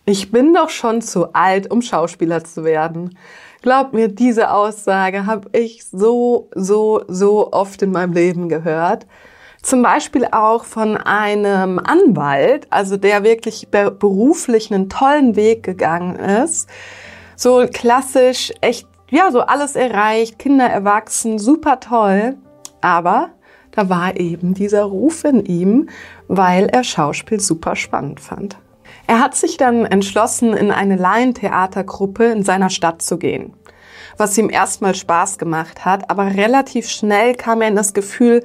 Ich bin doch schon zu alt, um Schauspieler zu werden. Glaub mir, diese Aussage habe ich so oft in meinem Leben gehört. Zum Beispiel auch von einem Anwalt, also der wirklich beruflich einen tollen Weg gegangen ist. So klassisch, echt, ja, so alles erreicht, Kinder erwachsen, super toll. Aber da war eben dieser Ruf in ihm, weil er Schauspiel super spannend fand. Er hat sich dann entschlossen, in eine Laientheatergruppe in seiner Stadt zu gehen, was ihm erstmal Spaß gemacht hat, aber relativ schnell kam er in das Gefühl,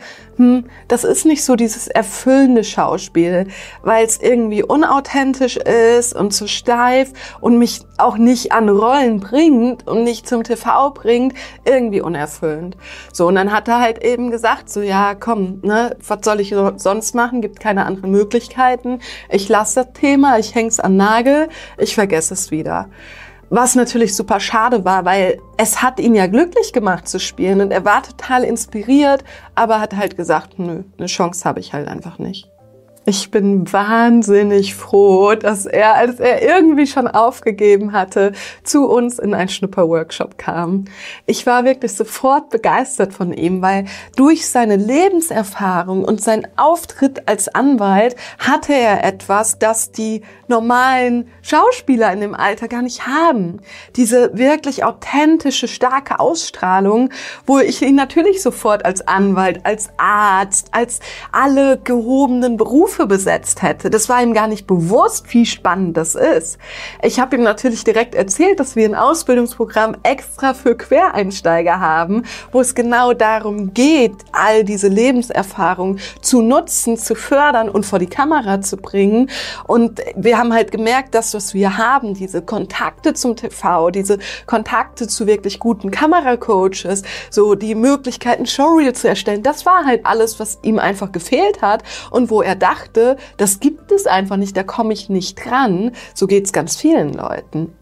das ist nicht so dieses erfüllende Schauspiel, weil es irgendwie unauthentisch ist und zu steif und mich auch nicht an Rollen bringt und nicht zum TV bringt, irgendwie unerfüllend. So, und dann hat er halt eben gesagt, so, ja, komm, ne, was soll ich sonst machen? Gibt keine anderen Möglichkeiten. Ich lasse das Thema, ich häng's an Nagel, ich vergesse es wieder. Was natürlich super schade war, weil es hat ihn ja glücklich gemacht zu spielen und er war total inspiriert, aber hat halt gesagt, nö, eine Chance habe ich halt einfach nicht. Ich bin wahnsinnig froh, dass er, als er irgendwie schon aufgegeben hatte, zu uns in einen Schnupperworkshop kam. Ich war wirklich sofort begeistert von ihm, weil durch seine Lebenserfahrung und seinen Auftritt als Anwalt hatte er etwas, das die normalen Schauspieler in dem Alter gar nicht haben. Diese wirklich authentische, starke Ausstrahlung, wo ich ihn natürlich sofort als Anwalt, als Arzt, als alle gehobenen Berufe besetzt hätte. Das war ihm gar nicht bewusst, wie spannend das ist. Ich habe ihm natürlich direkt erzählt, dass wir ein Ausbildungsprogramm extra für Quereinsteiger haben, wo es genau darum geht, all diese Lebenserfahrung zu nutzen, zu fördern und vor die Kamera zu bringen. Und wir haben halt gemerkt, dass was wir haben, diese Kontakte zum TV, diese Kontakte zu wirklich guten Kameracoaches, so die Möglichkeiten, Showreel zu erstellen, das war halt alles, was ihm einfach gefehlt hat und wo er dachte, das gibt es einfach nicht, da komme ich nicht dran. So geht's ganz vielen Leuten.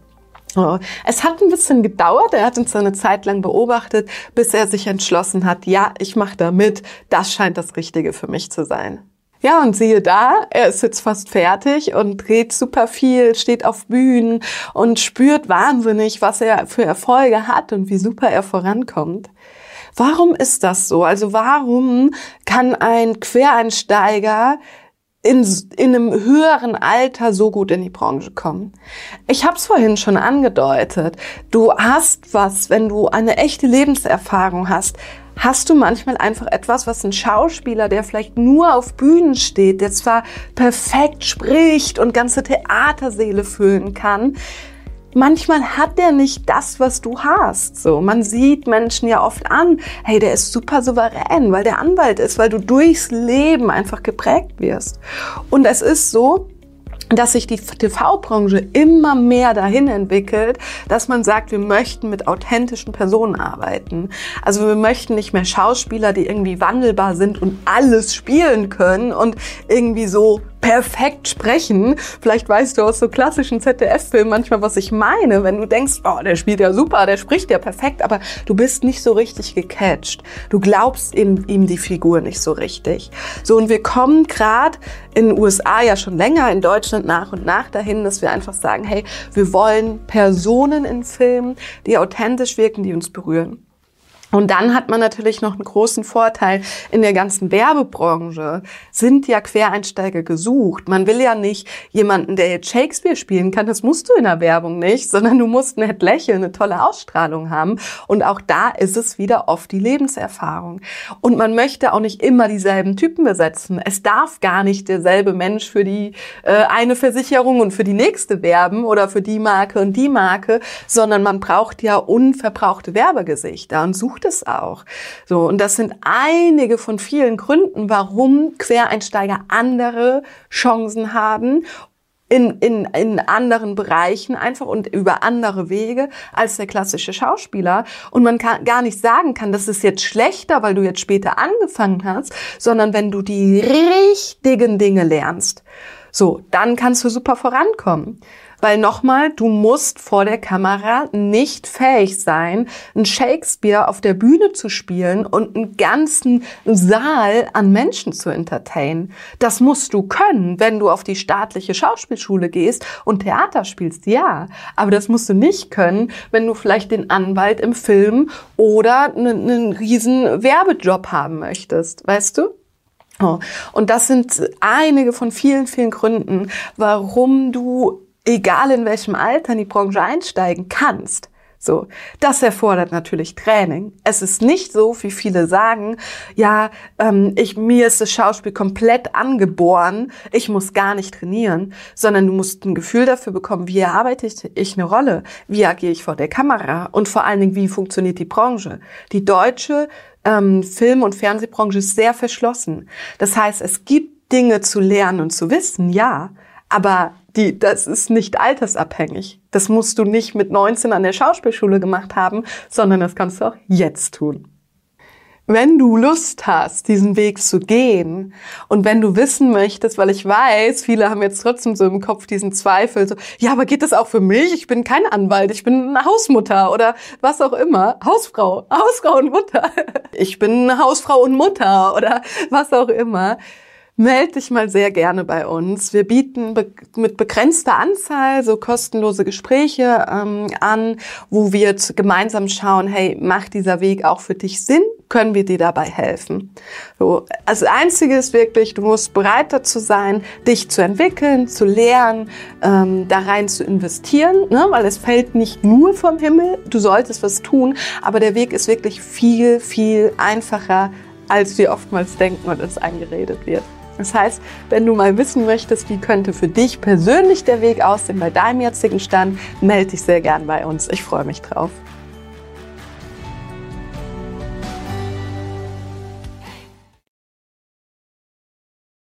Es hat ein bisschen gedauert, er hat uns eine Zeit lang beobachtet, bis er sich entschlossen hat, ja, ich mache da mit, das scheint das Richtige für mich zu sein. Ja, und siehe da, er ist jetzt fast fertig und dreht super viel, steht auf Bühnen und spürt wahnsinnig, was er für Erfolge hat und wie super er vorankommt. Warum ist das so? Also warum kann ein Quereinsteiger in einem höheren Alter so gut in die Branche kommen? Ich habe es vorhin schon angedeutet. Du hast was, wenn du eine echte Lebenserfahrung hast du manchmal einfach etwas, was ein Schauspieler, der vielleicht nur auf Bühnen steht, der zwar perfekt spricht und ganze Theatersäle füllen kann, manchmal hat der nicht das, was du hast. So, man sieht Menschen ja oft an, hey, der ist super souverän, weil der Anwalt ist, weil du durchs Leben einfach geprägt wirst. Und es ist so, dass sich die TV-Branche immer mehr dahin entwickelt, dass man sagt, wir möchten mit authentischen Personen arbeiten. Also wir möchten nicht mehr Schauspieler, die irgendwie wandelbar sind und alles spielen können und irgendwie so perfekt sprechen. Vielleicht weißt du aus so klassischen ZDF-Filmen manchmal, was ich meine, wenn du denkst, oh, der spielt ja super, der spricht ja perfekt, aber du bist nicht so richtig gecatcht. Du glaubst ihm die Figur nicht so richtig. So, und wir kommen gerade in den USA ja schon länger, in Deutschland nach und nach dahin, dass wir einfach sagen, hey, wir wollen Personen in Filmen, die authentisch wirken, die uns berühren. Und dann hat man natürlich noch einen großen Vorteil. In der ganzen Werbebranche sind ja Quereinsteiger gesucht. Man will ja nicht jemanden, der jetzt Shakespeare spielen kann, das musst du in der Werbung nicht, sondern du musst nett lächeln, eine tolle Ausstrahlung haben. Und auch da ist es wieder oft die Lebenserfahrung. Und man möchte auch nicht immer dieselben Typen besetzen. Es darf gar nicht derselbe Mensch für die eine Versicherung und für die nächste werben oder für die Marke und die Marke, sondern man braucht ja unverbrauchte Werbegesichter und sucht es auch. So, und das sind einige von vielen Gründen, warum Quereinsteiger andere Chancen haben in anderen Bereichen einfach und über andere Wege als der klassische Schauspieler. Und man gar nicht sagen kann, das ist jetzt schlechter, weil du jetzt später angefangen hast, sondern wenn du die richtigen Dinge lernst, so, dann kannst du super vorankommen. Weil nochmal, du musst vor der Kamera nicht fähig sein, einen Shakespeare auf der Bühne zu spielen und einen ganzen Saal an Menschen zu entertainen. Das musst du können, wenn du auf die staatliche Schauspielschule gehst und Theater spielst, ja. Aber das musst du nicht können, wenn du vielleicht den Anwalt im Film oder einen riesen Werbejob haben möchtest, weißt du? Oh. Und das sind einige von vielen, vielen Gründen, warum du, egal in welchem Alter, in die Branche einsteigen kannst. So, das erfordert natürlich Training. Es ist nicht so, wie viele sagen, ja, mir ist das Schauspiel komplett angeboren, ich muss gar nicht trainieren, sondern du musst ein Gefühl dafür bekommen, wie erarbeite ich eine Rolle, wie agiere ich vor der Kamera und vor allen Dingen, wie funktioniert die Branche. Die deutsche Film- und Fernsehbranche ist sehr verschlossen. Das heißt, es gibt Dinge zu lernen und zu wissen, ja, aber das ist nicht altersabhängig. Das musst du nicht mit 19 an der Schauspielschule gemacht haben, sondern das kannst du auch jetzt tun. Wenn du Lust hast, diesen Weg zu gehen und wenn du wissen möchtest, weil ich weiß, viele haben jetzt trotzdem so im Kopf diesen Zweifel, so, ja, aber geht das auch für mich? Ich bin kein Anwalt, ich bin eine Hausmutter oder was auch immer. Hausfrau und Mutter. Ich bin eine Hausfrau und Mutter oder was auch immer. Meld dich mal sehr gerne bei uns. Wir bieten mit begrenzter Anzahl so kostenlose Gespräche an, wo wir gemeinsam schauen, hey, macht dieser Weg auch für dich Sinn? Können wir dir dabei helfen? So, das Einzige ist wirklich, du musst bereit dazu sein, dich zu entwickeln, zu lernen, da rein zu investieren, ne? Weil es fällt nicht nur vom Himmel, du solltest was tun, aber der Weg ist wirklich viel, viel einfacher, als wir oftmals denken und uns eingeredet wird. Das heißt, wenn du mal wissen möchtest, wie könnte für dich persönlich der Weg aussehen bei deinem jetzigen Stand, melde dich sehr gern bei uns. Ich freue mich drauf.